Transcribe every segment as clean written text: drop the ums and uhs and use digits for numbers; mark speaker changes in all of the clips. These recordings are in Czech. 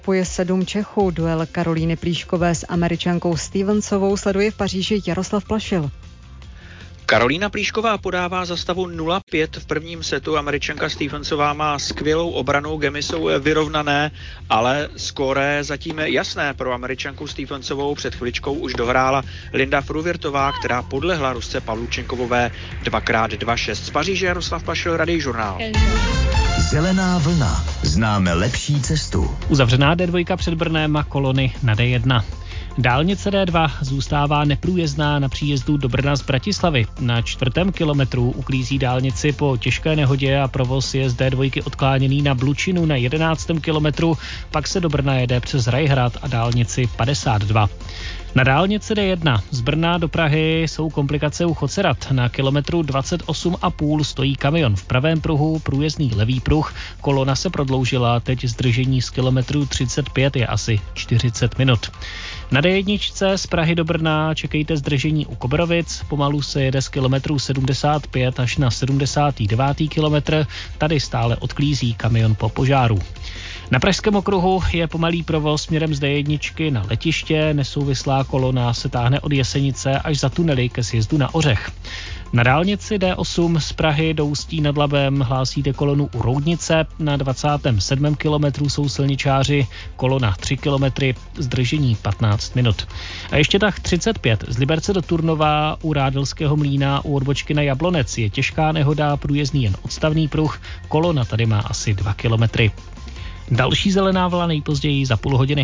Speaker 1: Je 7 Čechů. Duel Karolíny Plíškové s Američankou Stevensovou sleduje v Paříži Jaroslav Plašil.
Speaker 2: Karolína Plíšková podává za stavu 0-5 v prvním setu. Američanka Stevensová má skvělou obranu, gemy jsou vyrovnané, ale skóre zatím jasné pro Američanku Stevensovou. Před chviličkou už dohrála Linda Fruvirtová, která podlehla Rusce Pavlučenkovové 2x2-6. Z Paříže Jaroslav Plašil, Radiožurnál.
Speaker 3: Zelená vlna. Známe lepší cestu.
Speaker 4: Uzavřená D2 před Brnem a kolony na D1. Dálnice D2 zůstává neprůjezdná na příjezdu do Brna z Bratislavy. Na 4. kilometru uklízí dálnici po těžké nehodě a provoz je z D2 odkláněný na Blučinu na 11. kilometru, pak se do Brna jede přes Rajhrad a dálnici 52. Na dálnici D1 z Brna do Prahy jsou komplikace u Chocerat. Na kilometru 28,5 stojí kamion v pravém pruhu, průjezdný levý pruh. Kolona se prodloužila, teď zdržení z kilometru 35 je asi 40 minut. Na D1 z Prahy do Brna čekejte zdržení u Kobrovic, pomalu se jede z kilometru 75 až na 79. kilometr, tady stále odklízí kamion po požáru. Na Pražském okruhu je pomalý provoz směrem z D1 na letiště, nesouvislá kolona se táhne od Jesenice až za tunely ke sjezdu na Ořech. Na dálnici D8 z Prahy do Ústí nad Labem hlásíte kolonu u Roudnice, na 27. kilometru jsou silničáři, kolona 3 kilometry, zdržení 15 minut. A ještě tak 35 z Liberce do Turnova u Rádelského mlýna u odbočky na Jablonec je těžká nehoda, průjezdný jen odstavný pruh, kolona tady má asi 2 kilometry. Další zelená vlna nejpozději za půl hodiny.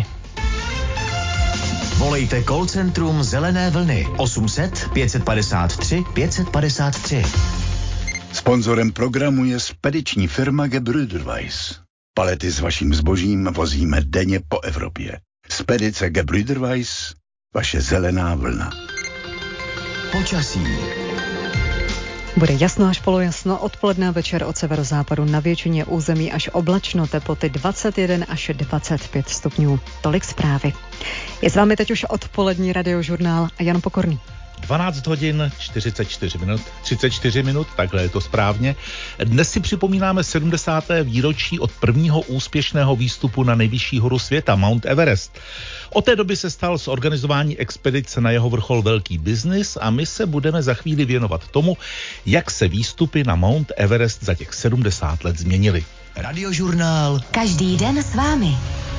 Speaker 3: Volejte call centrum Zelené vlny 800 553 553.
Speaker 5: Sponzorem programu je spediční firma Gebrüderweiss. Palety s vaším zbožím vozíme denně po Evropě. Spedice Gebrüderweiss, vaše zelená vlna.
Speaker 3: Počasí.
Speaker 1: Bude jasno až polojasno, odpoledne večer od severozápadu na většině území až oblačno, teploty 21 až 25 stupňů. Tolik zprávy. Je s vámi teď už odpolední Radiožurnál a Jan Pokorný.
Speaker 6: 12 hodin 34 minut, takhle je to správně. Dnes si připomínáme 70. výročí od prvního úspěšného výstupu na nejvyšší horu světa, Mount Everest. Od té doby se stal z organizování expedice na jeho vrchol velký biznis a my se budeme za chvíli věnovat tomu, jak se výstupy na Mount Everest za těch 70 let změnily.
Speaker 3: Radiožurnál.
Speaker 7: Každý den s vámi.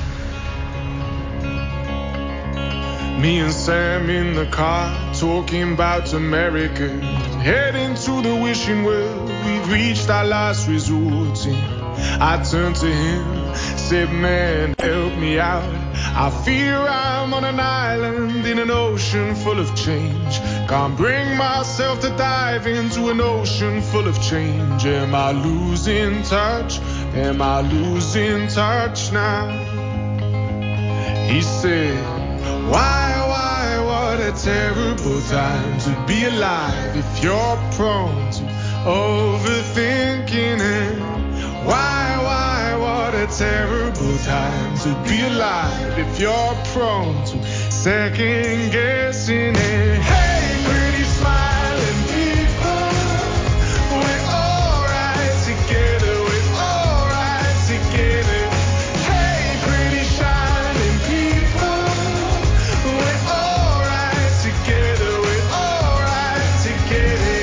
Speaker 8: Me and Sam in the car, talking about America, heading to the wishing well, we've reached our last resort. I turned to him, said, man, help me out. I fear I'm on an island in an ocean full of change. Can't bring myself to dive into an ocean full of change. Am I losing touch? Am I losing touch now? He said, why, what a terrible time to be alive if you're prone to overthinking it. Why, what a terrible time to be alive if you're prone to second guessing it. Hey, pretty smiling people, we're all right together, we're all right together. Hey, pretty shining people, we're all right together, we're all right together.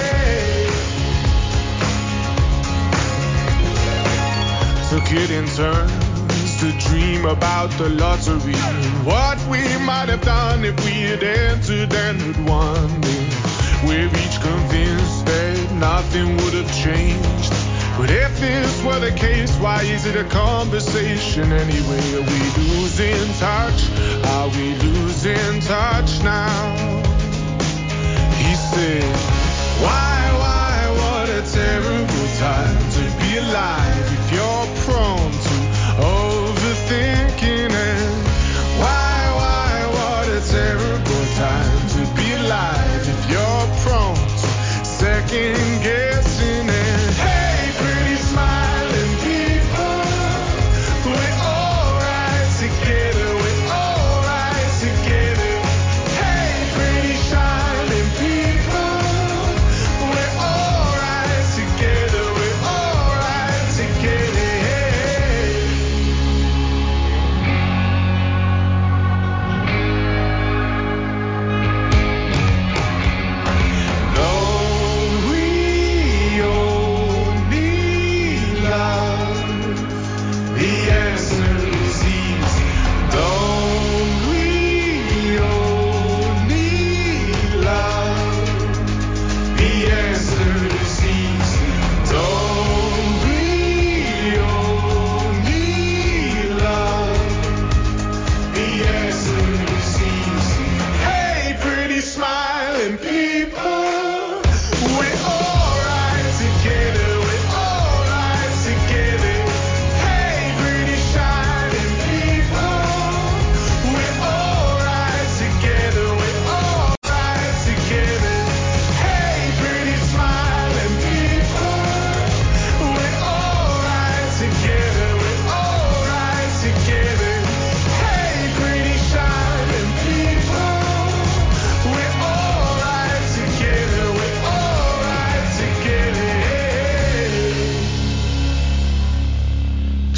Speaker 8: Took it in turns to dream about the lottery, what we might have done if we had entered and had won. We're each convinced that nothing would have changed, but if this were the case, why is it a conversation anyway? Are we losing touch? Are we losing touch now? He said, why, what a terrible time to be alive if you're prone to overthinking it. Why, what a terrible time to be alive if you're prone to second guessing it. Hey, pretty smiling people, we're all right together, we're all right together. Hey, pretty shining people,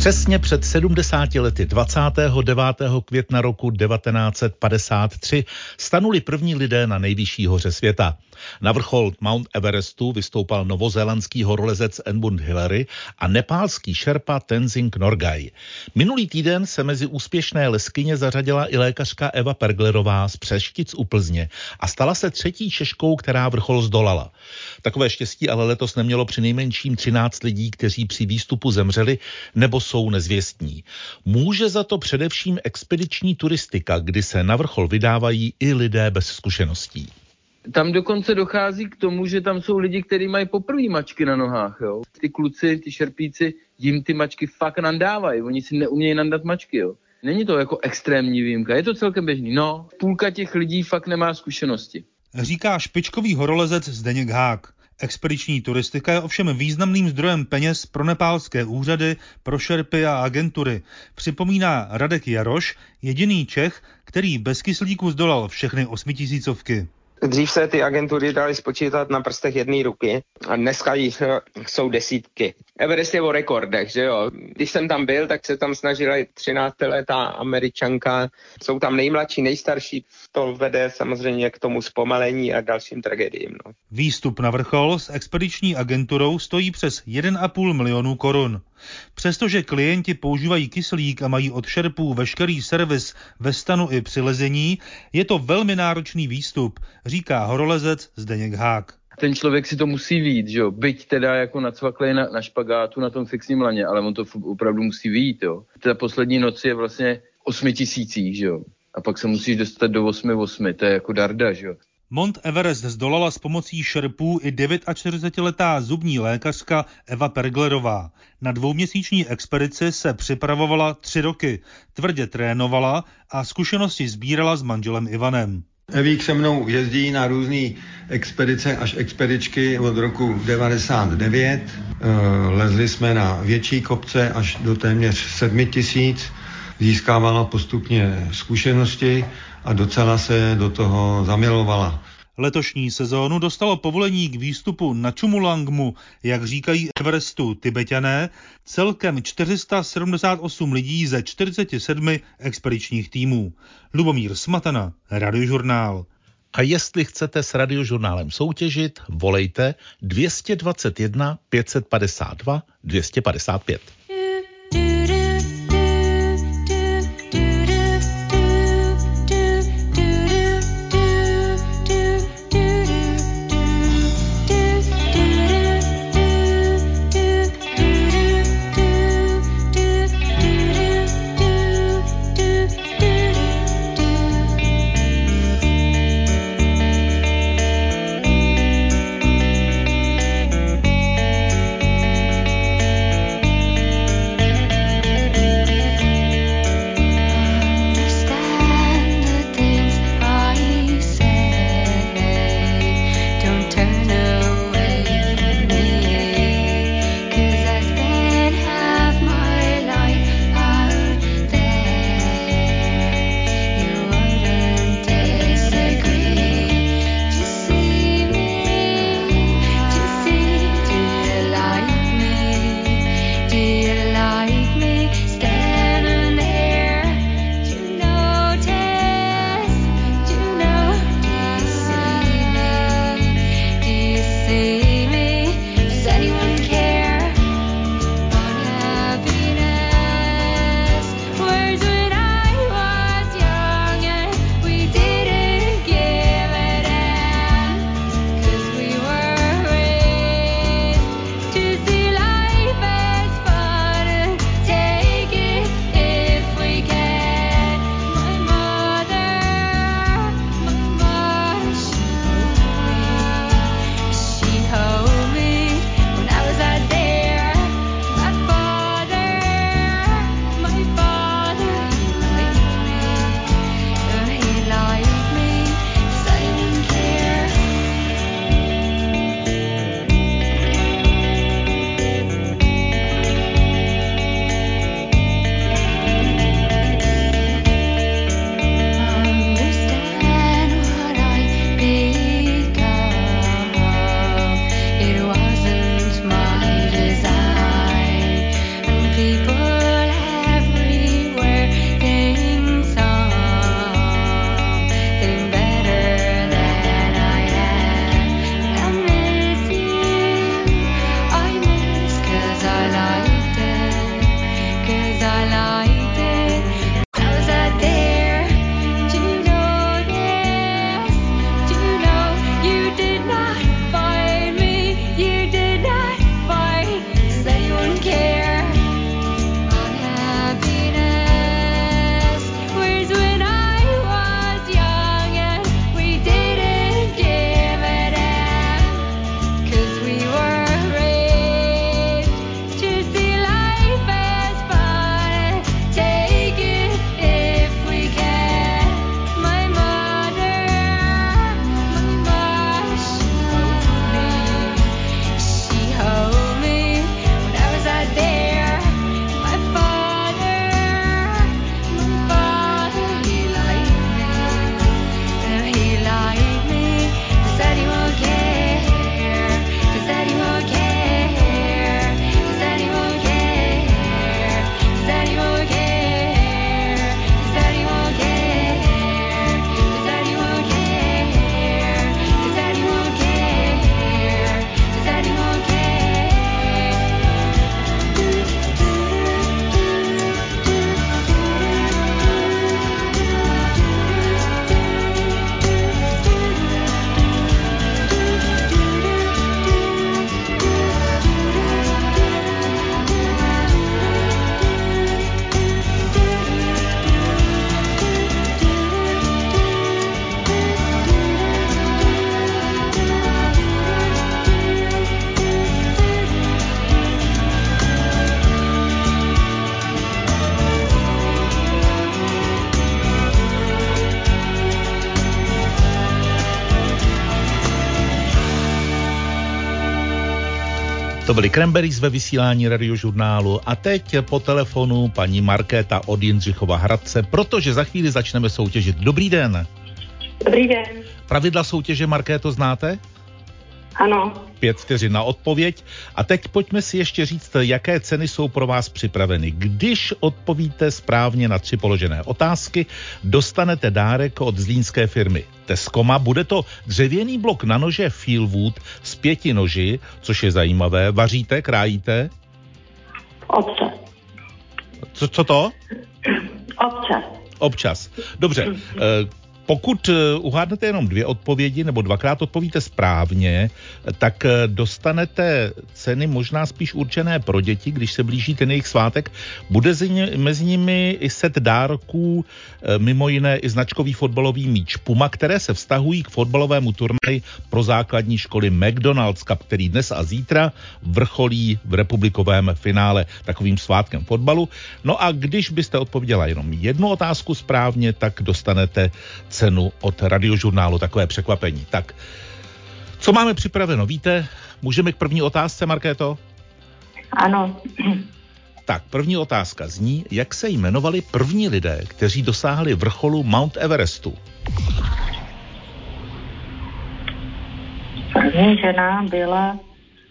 Speaker 6: Přesně před 70 lety 29. května roku 1953 stanuli první lidé na nejvyšší hoře světa. Na vrchol Mount Everestu vystoupal novozélandský horolezec Edmund Hillary a nepálský šerpa Tenzing Norgay. Minulý týden se mezi úspěšné leskyně zařadila i lékařka Eva Perglerová z Přeštic u Plzně a stala se třetí Češkou, která vrchol zdolala. Takové štěstí ale letos nemělo přinejmenším 13 lidí, kteří při výstupu zemřeli nebo jsou nezvěstní. Může za to především expediční turistika, kdy se na vrchol vydávají i lidé bez zkušeností.
Speaker 7: Tam dokonce dochází k tomu, že tam jsou lidi, kteří mají poprvé mačky na nohách. Jo? Ty kluci, ty šerpíci, jim ty mačky fakt nandávají. Oni si neumějí nandat mačky. Jo? Není to jako extrémní výjimka, je to celkem běžný. No, půlka těch lidí fakt nemá zkušenosti.
Speaker 9: Říká špičkový horolezec Zdeněk Hák. Expediční turistika je ovšem významným zdrojem peněz pro nepálské úřady, pro šerpy a agentury. Připomíná Radek Jaroš, jediný Čech, který bez kyslíku zdolal všechny 8000.
Speaker 10: Dřív se ty agentury daly spočítat na prstech jedné ruky a dneska jich jsou desítky. Everest je o rekordech, že jo. Když jsem tam byl, tak se tam snažila 13letá Američanka. Jsou tam nejmladší, nejstarší. To vede samozřejmě k tomu zpomalení a dalším tragédiím. No.
Speaker 9: Výstup na vrchol s expediční agenturou stojí přes 1,5 milionu korun. Přestože klienti používají kyslík a mají od šerpů veškerý servis ve stanu i při lezení, je to velmi náročný výstup, říká horolezec Zdeněk Hák.
Speaker 7: Ten člověk si to musí vyjít, že jo, byť teda jako nacvaklej na špagátu na tom fixním laně, ale on to opravdu musí vyjít, jo. Ta poslední noc je vlastně 8000, že jo, a pak se musíš dostat do 8,8, to je jako darda, že jo.
Speaker 9: Mount Everest zdolala s pomocí šerpů i 49letá zubní lékařka Eva Perglerová. Na 2měsíční expedici se připravovala 3 roky, tvrdě trénovala a zkušenosti sbírala s manželem Ivanem.
Speaker 11: Evík se mnou jezdí na různé expedice až expedičky od roku 99. Lezli jsme na větší kopce až do téměř 7000. Získávala postupně zkušenosti a docela se do toho zamilovala.
Speaker 9: Letošní sezónu dostalo povolení k výstupu na Chumulangmu, jak říkají Everestu Tibetané, celkem 478 lidí ze 47 expedičních týmů. Lubomír Smatana, Radiožurnál.
Speaker 6: A jestli chcete s Radiožurnálem soutěžit, volejte 221 552 255. To byly Cranberries ve vysílání Radiožurnálu a teď po telefonu paní Markéta od Jindřichova Hradce, protože za chvíli začneme soutěžit. Dobrý den.
Speaker 12: Dobrý den.
Speaker 6: Pravidla soutěže, Markéto, znáte?
Speaker 12: Ano.
Speaker 6: 5 vteřin na odpověď. A teď pojďme si ještě říct, jaké ceny jsou pro vás připraveny. Když odpovíte správně na 3 položené otázky, dostanete dárek od zlínské firmy Tescoma. Bude to dřevěný blok na nože Feelwood s 5 noži, což je zajímavé. Vaříte, krájíte?
Speaker 12: Občas.
Speaker 6: Co to?
Speaker 12: Občas.
Speaker 6: Dobře. Pokud uhádnete jenom 2 odpovědi nebo 2krát odpovíte správně, tak dostanete ceny možná spíš určené pro děti, když se blíží ten jejich svátek. Bude mezi nimi i set dárků, mimo jiné i značkový fotbalový míč Puma, které se vztahují k fotbalovému turnaji pro základní školy McDonald's Cup, který dnes a zítra vrcholí v republikovém finále takovým svátkem fotbalu. No a když byste odpověděla jenom 1 otázku správně, tak dostanete cenu od Radiožurnálu, takové překvapení. Tak, co máme připraveno? Víte, můžeme k první otázce, Markéto?
Speaker 12: Ano.
Speaker 6: Tak, první otázka zní, jak se jmenovali první lidé, kteří dosáhli vrcholu Mount Everestu?
Speaker 12: První žena byla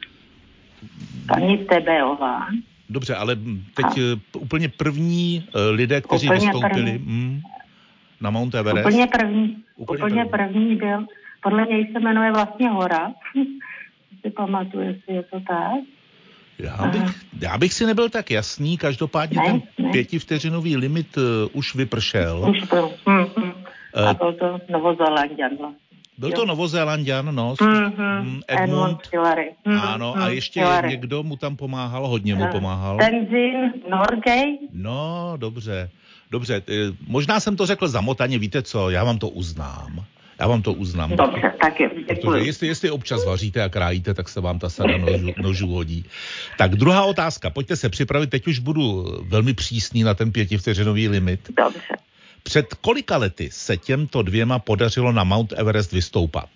Speaker 12: paní Tebeová.
Speaker 6: Dobře, ale teď úplně první lidé, kteří vystoupili na Mount Everest.
Speaker 12: Úplně první byl, podle něj se jmenuje vlastně hora. Si pamatuju, jestli je to tak.
Speaker 6: Já bych si nebyl tak jasný, každopádně ten 5vteřinový limit už vypršel.
Speaker 12: Už byl. A byl to Novozélanďan vlastně.
Speaker 6: Byl to Novozélanďan, no.
Speaker 12: Edmund Hillary.
Speaker 6: Ano, a ještě někdo mu tam pomáhal, hodně mu pomáhal.
Speaker 12: Tenzin Norgay.
Speaker 6: No, dobře, možná jsem to řekl zamotaně, víte co, já vám to uznám.
Speaker 12: Dobře, tak je, děkuji.
Speaker 6: Protože jestli občas vaříte a krájíte, tak se vám ta sada nožů hodí. Tak druhá otázka, pojďte se připravit, teď už budu velmi přísný na ten 5vteřinový limit.
Speaker 12: Dobře.
Speaker 6: Před kolika lety se těmto 2 podařilo na Mount Everest vystoupat?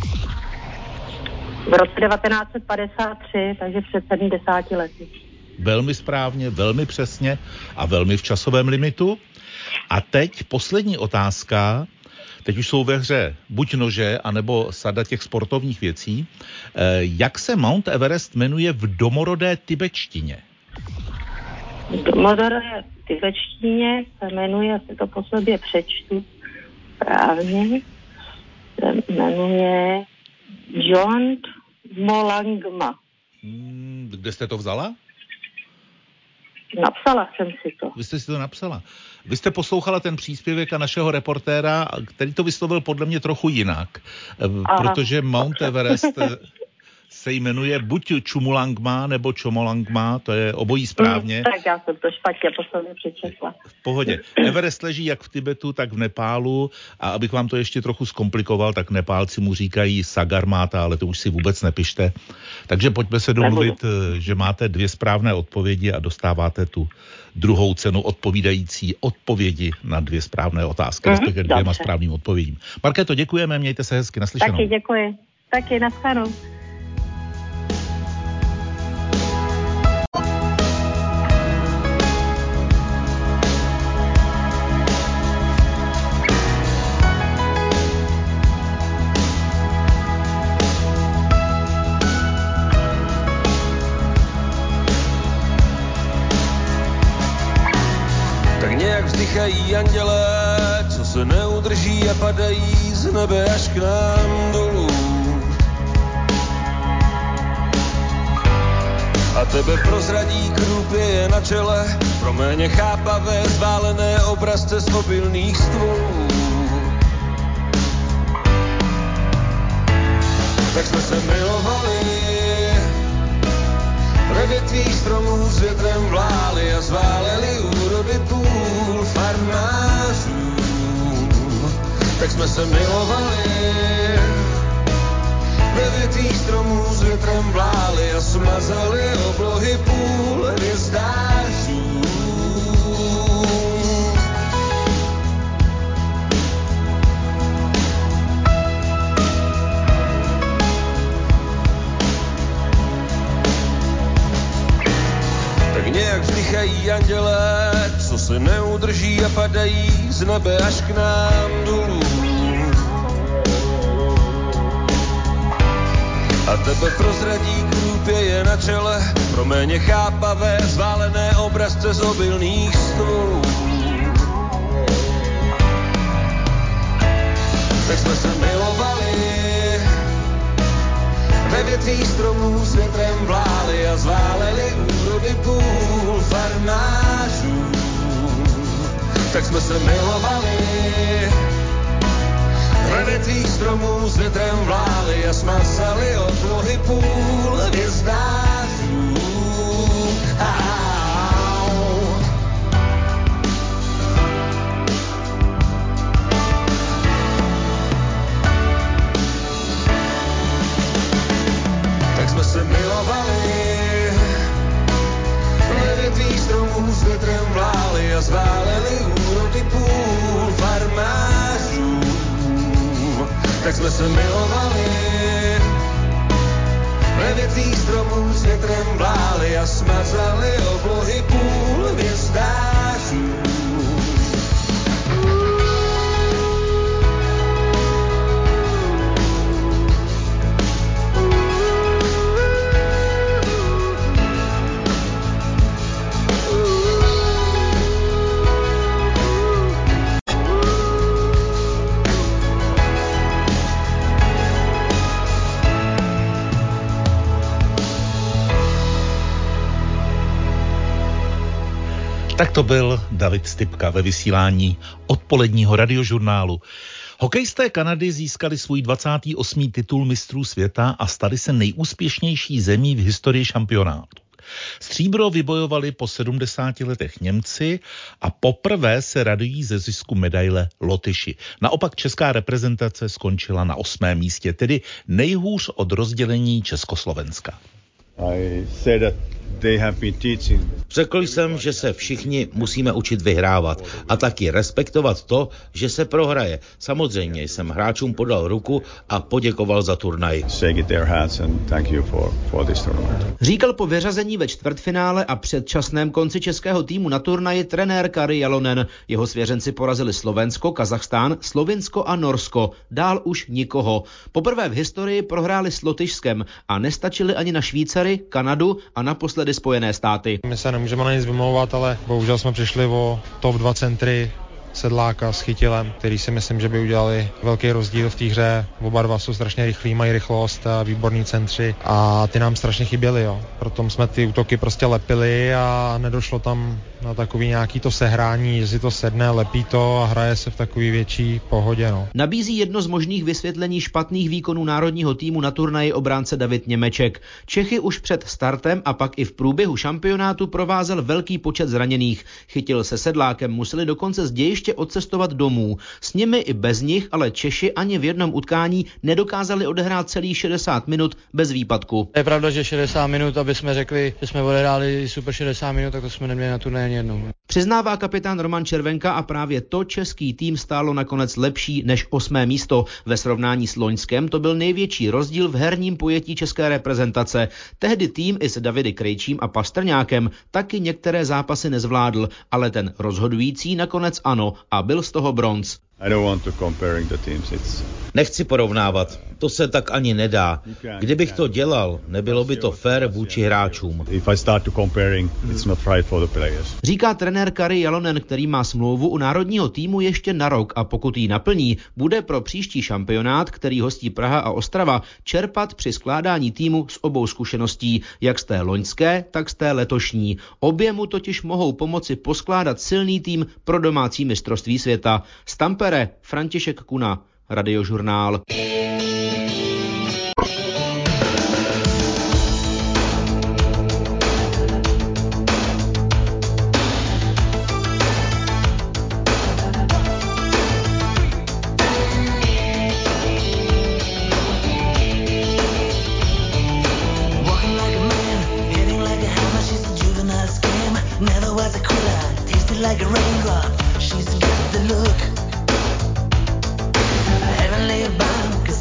Speaker 12: V roce 1953, takže před 70 lety.
Speaker 6: Velmi správně, velmi přesně a velmi v časovém limitu. A teď poslední otázka. Teď už jsou ve hře buď nože, anebo sada těch sportovních věcí. Jak se Mount Everest jmenuje v domorodé tibetštině?
Speaker 12: V domorodé tibetštině se jmenuje, si to po sobě přečtu správně, se jmenuje John Molangma.
Speaker 6: Kde jste to vzala?
Speaker 12: Napsala jsem si to.
Speaker 6: Vy jste si to napsala. Vy jste poslouchala ten příspěvek a našeho reportéra, který to vyslovil podle mě trochu jinak. Protože Mount Everest se jmenuje buď Chumulangma nebo Chomolangma, to je obojí správně.
Speaker 12: Tak já jsem to špatně po sobě přečetla.
Speaker 6: V pohodě. Everest leží jak v Tibetu, tak v Nepálu a abych vám to ještě trochu zkomplikoval, tak Nepálci mu říkají Sagarmáta, ale to už si vůbec nepište. Takže pojďme se domluvit, že máte 2 správné odpovědi a dostáváte tu druhou cenu odpovídající odpovědi na 2 správné otázky, respektive 2 správným odpovědím. Markéto, děkujeme, mějte se hezky, naslyšenou.
Speaker 12: Taky děkuji. Taky nashledanou.
Speaker 13: Vzdychají andělé, co se neudrží a padají z nebe až k nám dolů. A tebe prozradí krůpěje na čele, pro méně chápavé zválené obrazce z obilných stvůrů. Tak jsme se milovali, ve větvích stromů s větrem vláli a zváleli úrody půl farmářů. Tak jsme se milovali, ve větvích stromů s větrem vláli a smazali oblohy půl hvězdářů. padají z nebe až k nám dolů. A tebe prozradí krůpěje na čele, pro méně chápavé zválené obrazce z obilných stolů. Tak jsme se milovali, ve větvích stromů s větrem vláli a zváleli úrody půl farmářů. Tak jsme se milovali, ve větvích stromů s větrem vláli a smazali oblohy půl hvězdářů. Tak jsme se milovali, ve větvích stromů s větrem vláli a zváleli úrody půl farmářů. Tak jsme se milovali, ve větvích stromů s větrem vláli a smazali oblohy půl hvězdářů.
Speaker 6: Tak to byl David Stypka ve vysílání odpoledního radiožurnálu. Hokejisté Kanady získali svůj 28. titul mistrů světa a stali se nejúspěšnější zemí v historii šampionátu. Stříbro vybojovali po 70 letech Němci a poprvé se radují ze zisku medaile Lotyši. Naopak česká reprezentace skončila na 8. místě, tedy nejhůř od rozdělení Československa.
Speaker 14: Řekl jsem, že se všichni musíme učit vyhrávat a taky respektovat to, že se prohraje. Samozřejmě jsem hráčům podal ruku a poděkoval za turnaj.
Speaker 15: Říkal po vyřazení ve čtvrtfinále a předčasném konci českého týmu na turnaji trenér Kari Jalonen. Jeho svěřenci porazili Slovensko, Kazachstán, Slovinsko a Norsko. Dál už nikoho. Poprvé v historii prohráli s Lotyšskem a nestačili ani na Švýcary, Kanadu a naposledy Spojené státy.
Speaker 16: My se nemůžeme na nic vymlouvat, ale bohužel jsme přišli o top 2 centry Sedláka s Chytilem, který si myslím, že by udělali velký rozdíl v té hře. Oba dva jsou strašně rychlí, mají rychlost a výborní centři a ty nám strašně chyběly. Proto jsme ty útoky prostě lepili a nedošlo tam na takový nějaký to sehrání, že si to sedne, lepí to a hraje se v takový větší pohodě.
Speaker 15: Nabízí jedno z možných vysvětlení špatných výkonů národního týmu na turnaji obránce David Němeček. Čechy už před startem a pak i v průběhu šampionátu provázel velký počet zraněných. Chytil se Sedlákem museli dokonce z dějiště odcestovat domů. S nimi i bez nich ale Češi ani v jednom utkání nedokázali odehrát celých 60 minut bez výpadku.
Speaker 17: Je pravda, že 60 minut, aby jsme řekli, že jsme odehráli super 60 minut, tak to jsme neměli na turnaji ani jednou.
Speaker 15: Přiznává kapitán Roman Červenka a právě to český tým stálo nakonec lepší než 8. místo. Ve srovnání s loňskem to byl největší rozdíl v herním pojetí české reprezentace. Tehdy tým i s Davidy Krejčím a Pastrňákem taky některé zápasy nezvládl, ale ten rozhodující nakonec ano a byl z toho bronz.
Speaker 14: Nechci porovnávat, to se tak ani nedá. Kdybych to dělal, nebylo by to fér vůči hráčům.
Speaker 15: Říká trenér Kari Jalonen, který má smlouvu u národního týmu ještě na rok a pokud ji naplní, bude pro příští šampionát, který hostí Praha a Ostrava, čerpat při skládání týmu z obou zkušeností, jak z té loňské, tak z té letošní. Obě mu totiž mohou pomoci poskládat silný tým pro domácí mistrovství světa. Z Tampere František Kuna, Radiožurnál.
Speaker 18: Heavenly bound,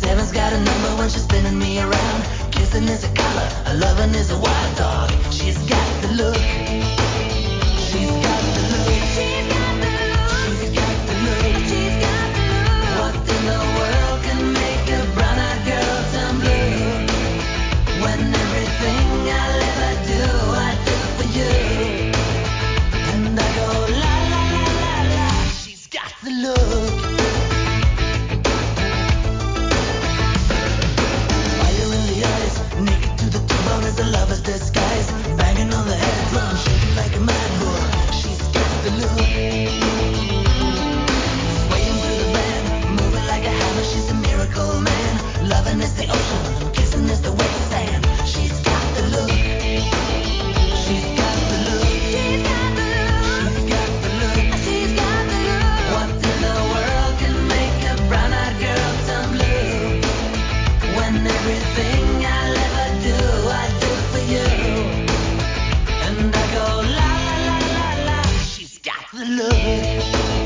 Speaker 13: look. Fire in the eyes, naked to the bone as a lover's disguise. Banging on the head drum, shaking like a mad bull. She's got the look. Swaying through the band, moving like a hammer. She's a miracle man. Loving is the ocean, kissing is the wet sand. She's got the look. She's got the look. She's got the look. She's got the look. She's got the look. What in the world can make a brown-eyed girl turn blue? When everything I'll ever do, I do for you. And I go la la la la la. She's got the look.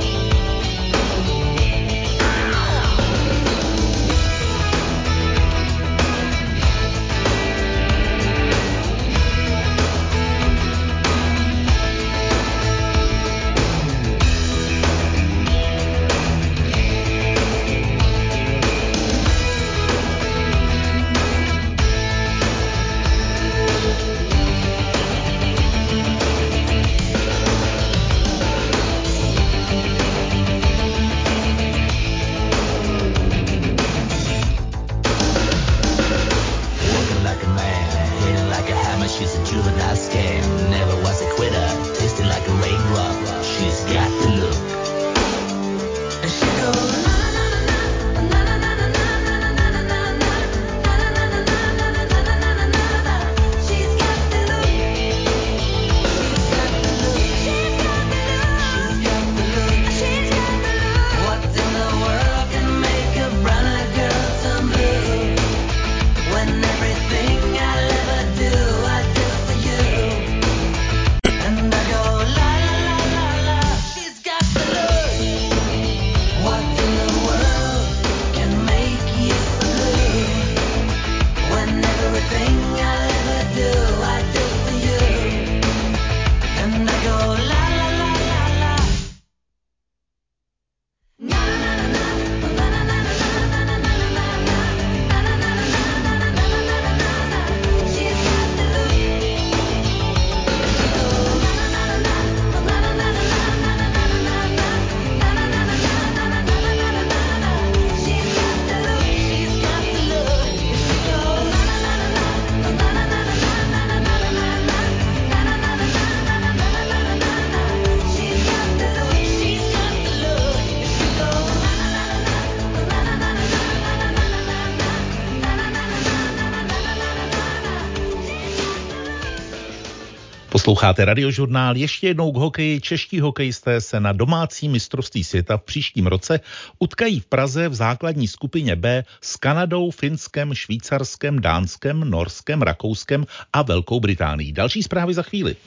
Speaker 6: Posloucháte Radiožurnál. Ještě jednou k hokeji. Čeští hokejisté se na domácí mistrovství světa v příštím roce utkají v Praze v základní skupině B s Kanadou, Finskem, Švýcarskem, Dánskem, Norskem, Rakouskem a Velkou Británií. Další zprávy za chvíli.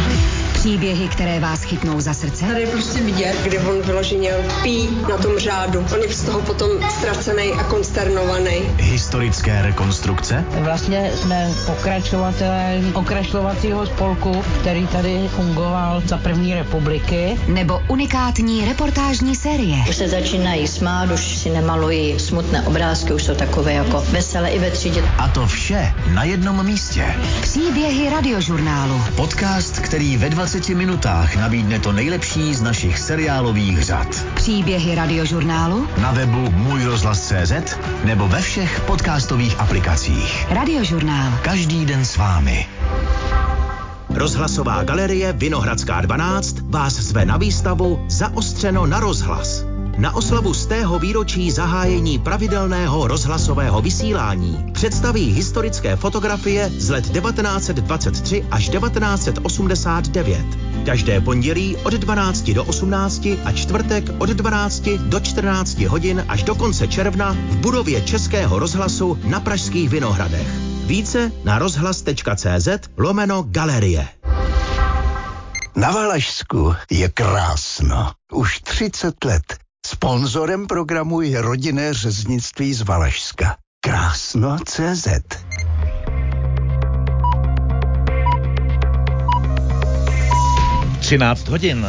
Speaker 18: Příběhy, které vás chytnou za srdce.
Speaker 19: Tady je prostě vidět, kde on vyloženě pí na tom řádu. On je z toho potom ztracený a konsternovaný.
Speaker 3: Historické rekonstrukce.
Speaker 20: Vlastně jsme pokračovatelem okrašlovacího spolku, který tady fungoval za první republiky.
Speaker 18: Nebo unikátní reportážní série.
Speaker 21: Už se začínají smát, už si nemalují smutné obrázky, už jsou takové jako veselé i ve třídě.
Speaker 3: A to vše na jednom místě.
Speaker 18: Příběhy Radiožurnálu.
Speaker 3: Podcast, který ve 20 minutách nabídne to nejlepší z našich seriálových řad.
Speaker 18: Příběhy Radiožurnálu
Speaker 3: Na webu můjrozhlas.cz nebo ve všech podcastových aplikacích.
Speaker 18: Radiožurnál.
Speaker 3: Každý den s vámi.
Speaker 22: Rozhlasová galerie Vinohradská 12 vás zve na výstavu Zaostřeno na rozhlas. Na oslavu 100. výročí zahájení pravidelného rozhlasového vysílání představí historické fotografie z let 1923 až 1989. Každé pondělí od 12 do 18 a čtvrtek od 12 do 14 hodin až do konce června v budově Českého rozhlasu na Pražských Vinohradech. Více na rozhlas.cz/galerie.
Speaker 5: Na Valašsku je krásno. Už 30 let. Sponzorem programu je rodinné řeznictví z Valašska. Krásno.cz.
Speaker 6: (13:00).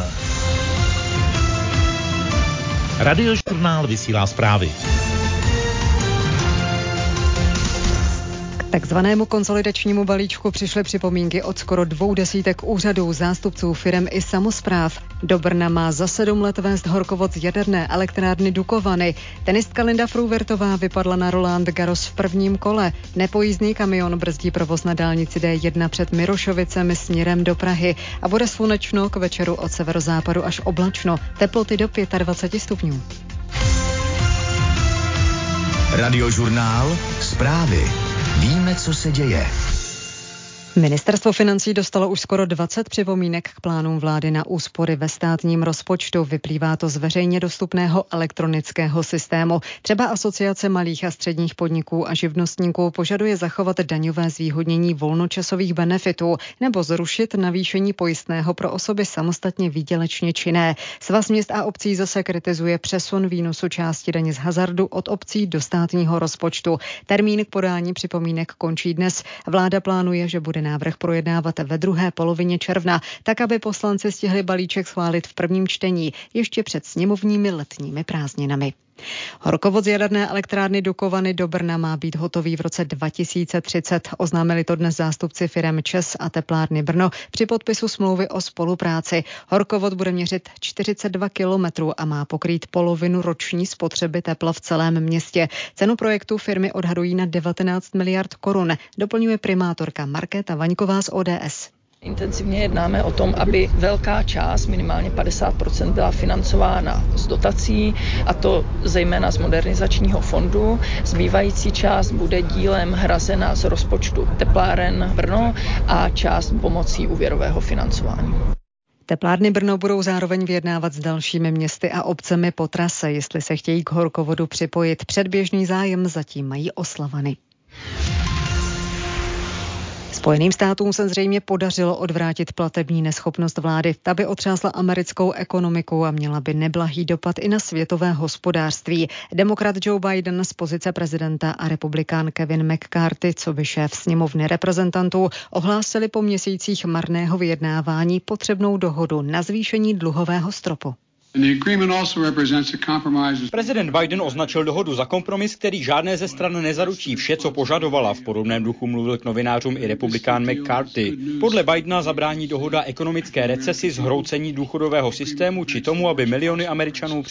Speaker 6: Radiožurnál vysílá zprávy.
Speaker 1: Takzvanému konsolidačnímu balíčku přišly připomínky od skoro 200 úřadů, zástupců firem i samospráv. Do Brna má za 7 let vést horkovod z jaderné elektrárny Dukovany. Tenistka Linda Fruwertová vypadla na Roland Garros v prvním kole. Nepojízdný kamion brzdí provoz na dálnici D1 před Mirošovicemi směrem do Prahy. A bude slunečno, k večeru od severozápadu až oblačno. Teploty do 25 stupňů.
Speaker 3: Radiožurnál Zprávy. Víme, co se děje.
Speaker 1: Ministerstvo financí dostalo už skoro 20 připomínek k plánům vlády na úspory ve státním rozpočtu. Vyplývá to z veřejně dostupného elektronického systému. Třeba Asociace malých a středních podniků a živnostníků požaduje zachovat daňové zvýhodnění volnočasových benefitů nebo zrušit navýšení pojistného pro osoby samostatně výdělečně činné. Svaz měst a obcí zase kritizuje přesun výnosu části daně z hazardu od obcí do státního rozpočtu. Termín k podání připomínek končí dnes. Vláda plánuje, že bude návrh projednávat ve druhé polovině června, tak aby poslanci stihli balíček schválit v prvním čtení ještě před sněmovními letními prázdninami. Horkovod z jaderné elektrárny Dukovany do Brna má být hotový v roce 2030. Oznámili to dnes zástupci firem ČEZ a teplárny Brno při podpisu smlouvy o spolupráci. Horkovod bude měřit 42 kilometrů a má pokrýt polovinu roční spotřeby tepla v celém městě. Cenu projektu firmy odhadují na 19 miliard korun. Doplňuje primátorka Markéta Vaňková z ODS.
Speaker 2: Intenzivně jednáme o tom, aby velká část, minimálně 50%, byla financována z dotací, a to zejména z modernizačního fondu. Zbývající část bude dílem hrazena z rozpočtu tepláren Brno a část pomocí úvěrového financování.
Speaker 1: Teplárny Brno budou zároveň vyjednávat s dalšími městy a obcemi po trase, jestli se chtějí k horkovodu připojit. Předběžný zájem zatím mají Oslavany. Spojeným státům se zřejmě podařilo odvrátit platební neschopnost vlády. Ta by otřásla americkou ekonomikou a měla by neblahý dopad i na světové hospodářství. Demokrat Joe Biden z pozice prezidenta a republikán Kevin McCarthy, co by šéf sněmovny reprezentantů, ohlásili po měsících marného vyjednávání potřebnou dohodu na zvýšení dluhového stropu.
Speaker 4: Prezident Biden označil dohodu za kompromis, který žádné ze stran nezaručí vše, co požadovala. V podobném duchu mluvil k novinářům i republikán McCarthy. Podle Bidena zabrání dohoda ekonomické recesi, zhroucení důchodového systému či tomu, aby miliony Američanů